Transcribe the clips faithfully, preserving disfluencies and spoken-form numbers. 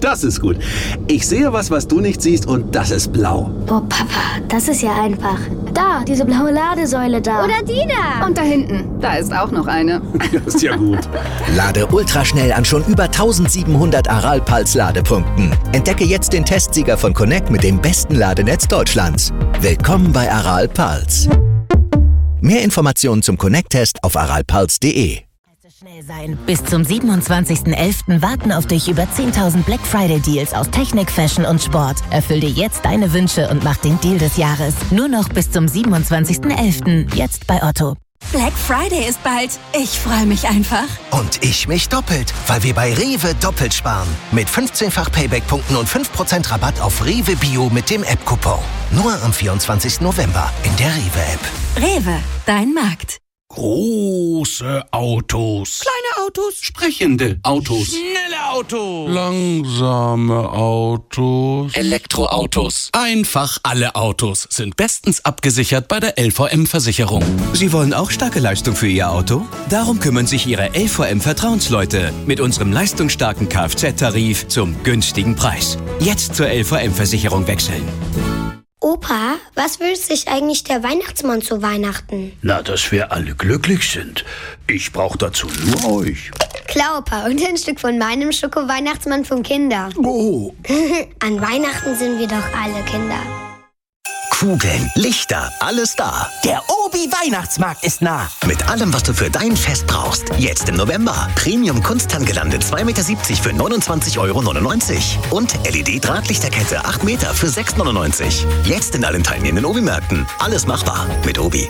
Das ist gut. Ich sehe was, was du nicht siehst, und das ist blau. Oh, Papa, das ist ja einfach. Da, diese blaue Ladesäule da. Oder die da. Und da hinten, da ist auch noch eine. Das ist ja gut. Lade ultraschnell an schon über eintausendsiebenhundert Aral-Puls-Ladepunkten. Entdecke jetzt den Testsieger von Connect mit dem besten Ladenetz Deutschlands. Willkommen bei Aral-Puls. Mehr Informationen zum Connect-Test auf aralpuls punkt de. Schnell sein. Bis zum siebenundzwanzigsten elften warten auf dich über zehntausend Black Friday Deals aus Technik, Fashion und Sport. Erfüll dir jetzt deine Wünsche und mach den Deal des Jahres. Nur noch bis zum siebenundzwanzigsten elften Jetzt bei Otto. Black Friday ist bald. Ich freue mich einfach. Und ich mich doppelt, weil wir bei Rewe doppelt sparen. Mit fünfzehnfach Payback-Punkten und fünf Prozent Rabatt auf Rewe Bio mit dem App-Coupon. Nur am vierundzwanzigsten November in der Rewe-App. Rewe, dein Markt. Große Autos. Kleine Autos. Sprechende Autos. Schnelle Autos. Langsame Autos. Elektroautos. Einfach alle Autos sind bestens abgesichert bei der L V M-Versicherung. Sie wollen auch starke Leistung für Ihr Auto? Darum kümmern sich Ihre L V M-Vertrauensleute mit unserem leistungsstarken Kfz-Tarif zum günstigen Preis. Jetzt zur L V M-Versicherung wechseln. Opa, was wünscht sich eigentlich der Weihnachtsmann zu Weihnachten? Na, dass wir alle glücklich sind. Ich brauche dazu nur euch. Klar, Opa, und ein Stück von meinem Schoko-Weihnachtsmann von Kinder. Oh. An Weihnachten sind wir doch alle Kinder. Kugeln, Lichter, alles da. Der Obi-Weihnachtsmarkt ist nah. Mit allem, was du für dein Fest brauchst. Jetzt im November. Premium Kunsthandgelande zwei Meter siebzig für neunundzwanzig Euro neunundneunzig. Und L E D-Drahtlichterkette acht Meter für sechs neunundneunzig. Jetzt in allen teilnehmenden Obi-Märkten. Alles machbar mit Obi.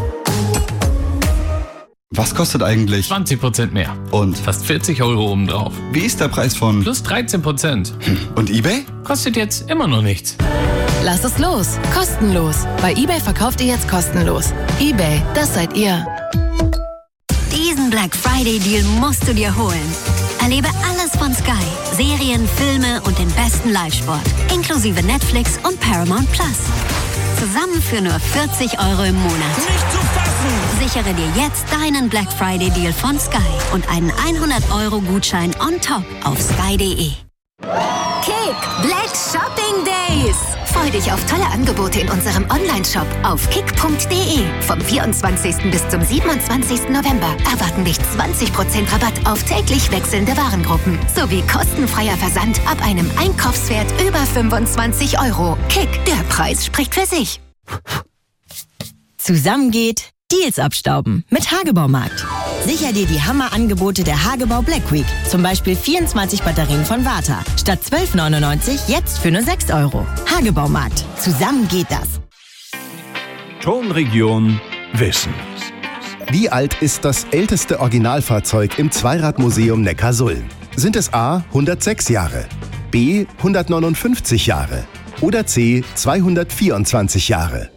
Was kostet eigentlich? zwanzig Prozent mehr. Und? Fast vierzig Euro obendrauf. Wie ist der Preis von? Plus dreizehn Prozent. Und eBay? Kostet jetzt immer noch nichts. Lass es los. Kostenlos. Bei eBay verkauft ihr jetzt kostenlos. eBay, das seid ihr. Diesen Black Friday Deal musst du dir holen. Erlebe alles von Sky. Serien, Filme und den besten Live-Sport. Inklusive Netflix und Paramount Plus. Zusammen für nur vierzig Euro im Monat. Nicht zu fassen! Sichere dir jetzt deinen Black Friday Deal von Sky und einen hundert Euro Gutschein on top auf sky punkt de. Kick Black Shopping Days. Freu dich auf tolle Angebote in unserem Online-Shop auf kick punkt de. Vom vierundzwanzigsten bis zum siebenundzwanzigsten November erwarten dich zwanzig Prozent Rabatt auf täglich wechselnde Warengruppen sowie kostenfreier Versand ab einem Einkaufswert über fünfundzwanzig Euro. Kick, der Preis spricht für sich. Zusammen geht Deals abstauben mit Hagebaumarkt. Sicher dir die Hammerangebote der Hagebau Black Week. Zum Beispiel vierundzwanzig Batterien von Varta. Statt zwölf neunundneunzig jetzt für nur sechs Euro. Hagebaumarkt. Zusammen geht das. Tonregion Wissen. Wie alt ist das älteste Originalfahrzeug im Zweiradmuseum Neckarsulm? Sind es A. hundertsechs Jahre, B. hundertneunundfünfzig Jahre oder C. zweihundertvierundzwanzig Jahre?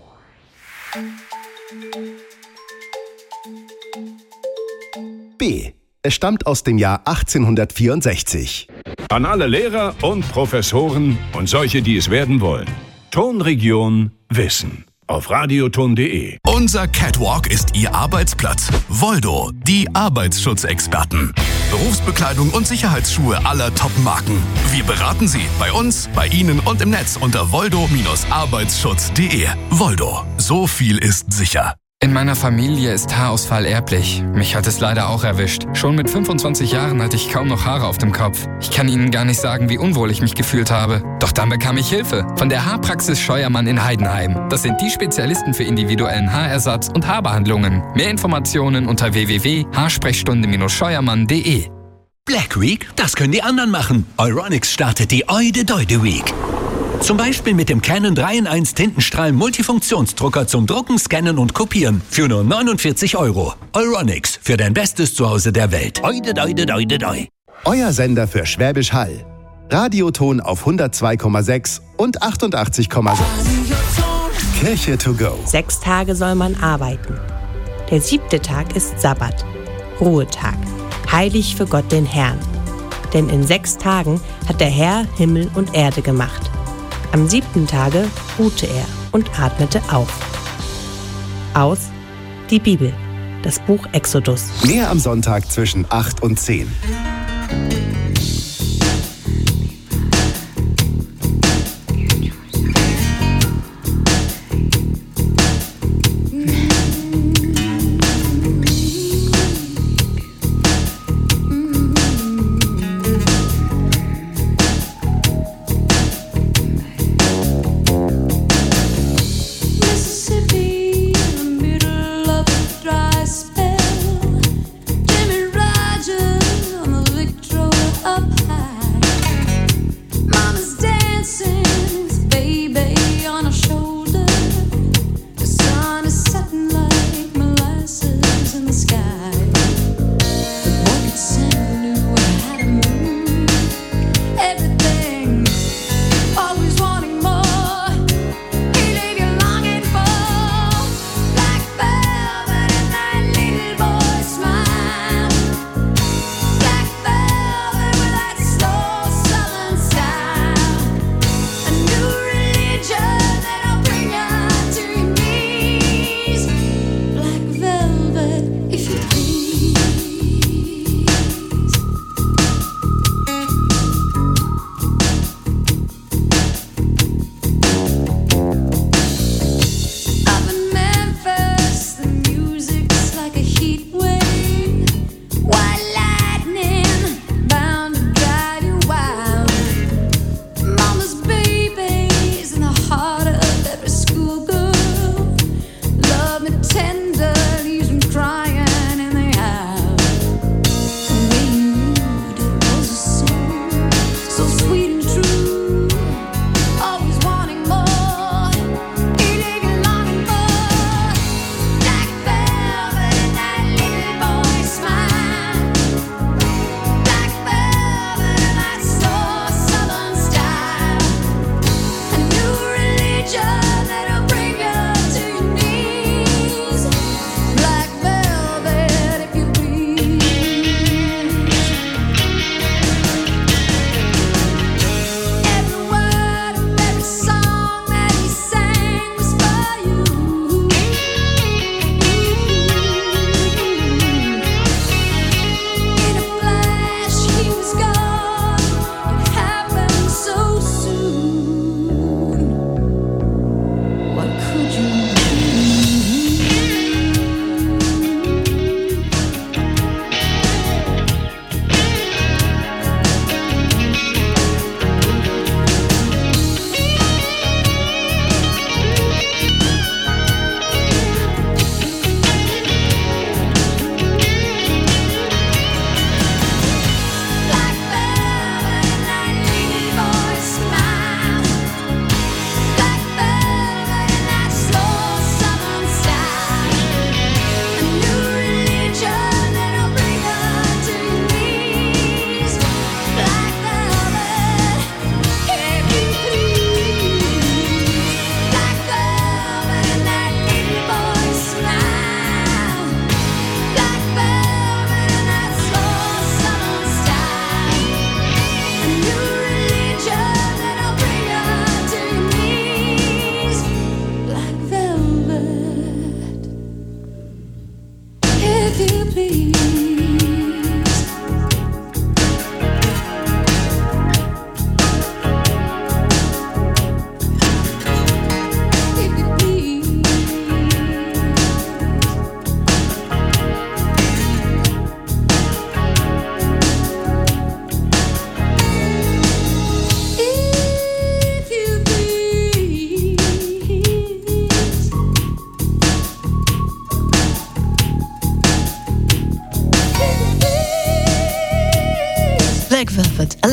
B. Es stammt aus dem Jahr achtzehnhundertvierundsechzig. An alle Lehrer und Professoren und solche, die es werden wollen. Tonregion Wissen. Auf radioton punkt de. Unser Catwalk ist Ihr Arbeitsplatz. Voldo, die Arbeitsschutzexperten. Berufsbekleidung und Sicherheitsschuhe aller Top-Marken. Wir beraten Sie bei uns, bei Ihnen und im Netz unter voldo Arbeitsschutz punkt de. Voldo, so viel ist sicher. In meiner Familie ist Haarausfall erblich. Mich hat es leider auch erwischt. Schon mit fünfundzwanzig Jahren hatte ich kaum noch Haare auf dem Kopf. Ich kann Ihnen gar nicht sagen, wie unwohl ich mich gefühlt habe. Doch dann bekam ich Hilfe von der Haarpraxis Scheuermann in Heidenheim. Das sind die Spezialisten für individuellen Haarersatz und Haarbehandlungen. Mehr Informationen unter w w w punkt haarsprechstunde scheuermann punkt de. Black Week? Das können die anderen machen. Euronics startet die Eude-Deude Week. Zum Beispiel mit dem Canon drei in eins Tintenstrahl Multifunktionsdrucker zum Drucken, Scannen und Kopieren für nur neunundvierzig Euro. Euronics, für dein bestes Zuhause der Welt. Eude, deude, deude, deu. Euer Sender für Schwäbisch Hall. Radioton auf hundertzwei Komma sechs und achtundachtzig Komma sechs. Kirche to go. Sechs Tage soll man arbeiten. Der siebte Tag ist Sabbat, Ruhetag, heilig für Gott den Herrn. Denn in sechs Tagen hat der Herr Himmel und Erde gemacht. Am siebten Tage ruhte er und atmete auf. Aus die Bibel, das Buch Exodus. Mehr am Sonntag zwischen acht und zehn.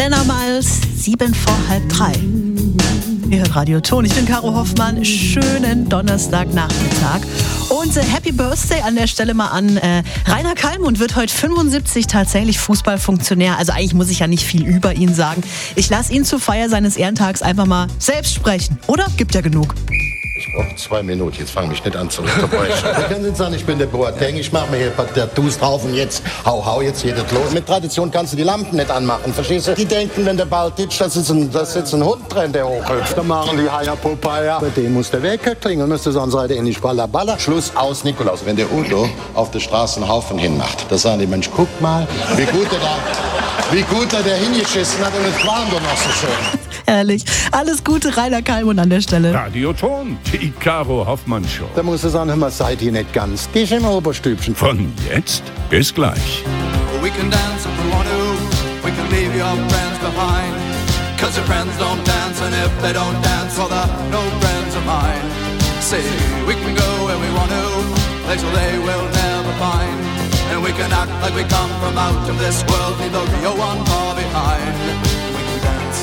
Diana Miles, sieben vor halb drei. Ihr hört Radio Ton. Ich bin Caro Hoffmann. Schönen Donnerstagnachmittag. Und äh, Happy Birthday an der Stelle mal an äh, Rainer Kallmund, wird heute fünfundsiebzig, tatsächlich Fußballfunktionär. Also eigentlich muss ich ja nicht viel über ihn sagen. Ich lasse ihn zur Feier seines Ehrentags einfach mal selbst sprechen. Oder? Gibt ja genug. Ich brauche zwei Minuten, jetzt fang mich nicht an zu unterbrechen. Wir können nicht sagen, ich bin der Boateng, ich mache mir hier Tattoos drauf und jetzt hau, hau, jetzt geht es los. Mit Tradition kannst du die Lampen nicht anmachen, verstehst du? Die denken, wenn der Ball titscht, das ist ein, das ist ein Hund drin, der hochhüpft. Dann machen die Haya Popaya. Bei dem muss der Wecker klingeln, müsste sonst seid ihr nicht Baller, Baller. Schluss, aus, Nikolaus. Wenn der Udo auf der Straße einen Haufen hinmacht, da sagen die Mensch, guck mal, wie gut er da, wie gut er da hingeschissen hat und es war doch noch so schön. Herrlich. Alles Gute, Rainer Kallmund an der Stelle. Radio Ton, die Caro Hoffmann Show. Da musst du sagen, hör mal, seid ihr nicht ganz dicht im Oberstübchen. Von jetzt bis gleich. We can dance if we want to. We can leave your friends behind. Cause your friends don't dance, and if they don't dance, well, they're no friends of mine. See, we can go where we want to, places they will never find. And we can act like we come from out of this world, leave the real one far behind. We can dance.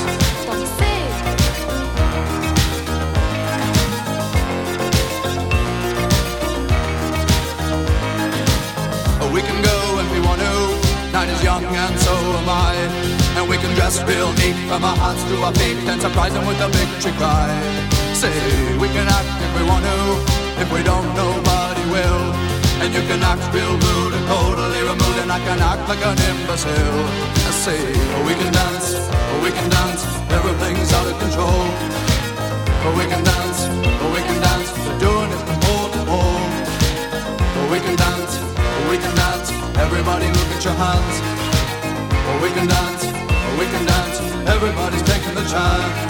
We can go if we want to, night is young and so am I. And we can dress real neat from our hearts to our feet and surprise them with a victory cry. Say, we can act if we want to, if we don't nobody will. And you can act real rude and totally removed, and I can act like an imbecile. I say, oh, we can dance, oh, we can dance, everything's out of control. Oh, we can dance, oh, we can dance, we're doing it from pole to pole. Oh, we can dance, oh, we can dance, everybody look at your hands. Oh, we can dance, oh, we can dance, everybody's taking the chance.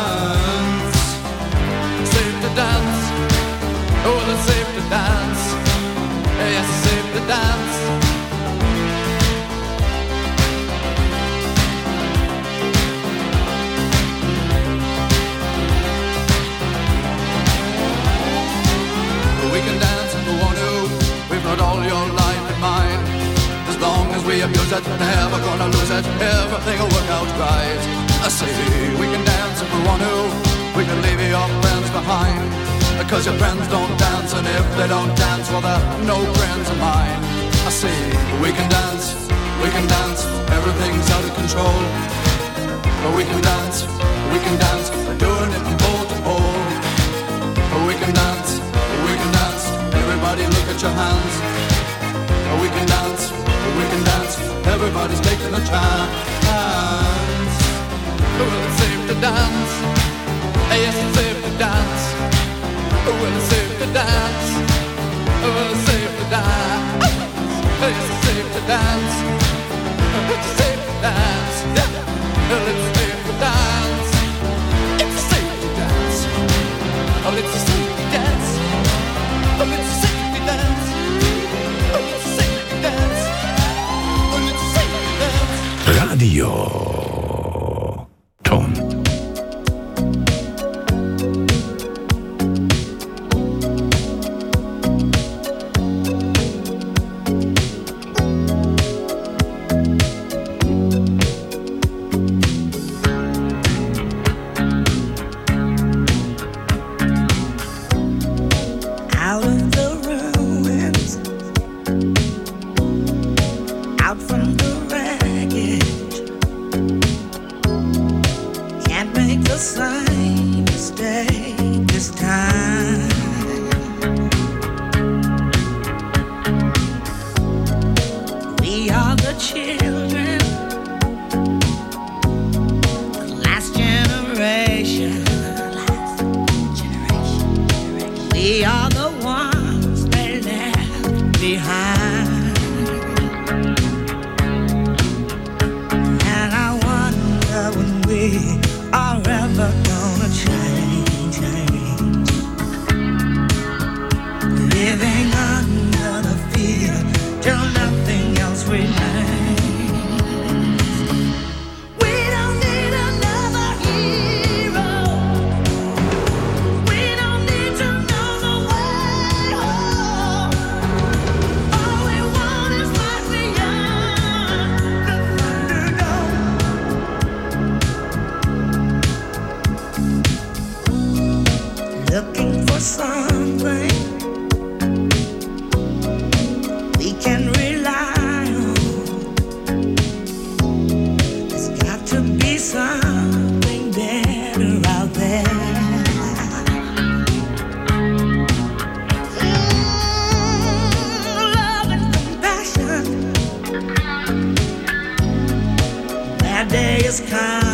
Safe to dance, oh, it's safe to dance. Yes, it's safe to dance. We can dance if we want to. We've got all your life in mind. As long as we abuse it, never gonna lose it. Everything will work out right. I say we can dance if we want to. We can leave your friends behind. Because your friends don't dance, and if they don't dance, well, they're no friends of mine. I say we can dance, we can dance, everything's out of control. But we can dance, we can dance, we're doing it from pole to pole. But we can dance, we can dance, everybody look at your hands. But we can dance, we can dance, everybody's taking a chance. Well, it's safe to dance, yes, it's safe to dance. Well, it's safe to dance. Well, it's safe to dance. It's safe to dance. It's safe to dance. Yeah. Well, it's safe to dance. It's safe to dance. Oh, it's safe to dance. Oh, it's safe to dance. Oh, it's safe to dance. Oh, it's safe to dance. Radio Ton. for something we can rely on. There's got to be something better out there. Day is coming.